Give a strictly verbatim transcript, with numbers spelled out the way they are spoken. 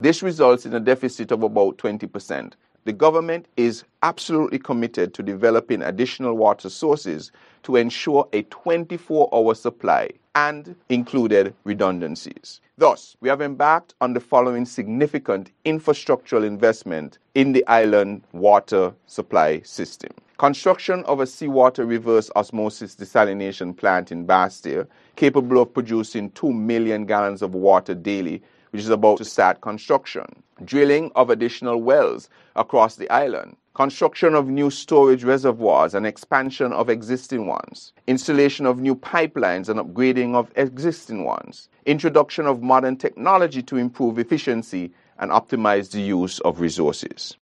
This results in a deficit of about twenty percent. The government is absolutely committed to developing additional water sources to ensure a twenty-four hour supply and included redundancies. Thus, we have embarked on the following significant infrastructural investment in the island water supply system. Construction of a seawater reverse osmosis desalination plant in Bastia, capable of producing two million gallons of water daily, which is about to start construction. Drilling of additional wells across the island. Construction of new storage reservoirs and expansion of existing ones. Installation of new pipelines and upgrading of existing ones. Introduction of modern technology to improve efficiency and optimize the use of resources.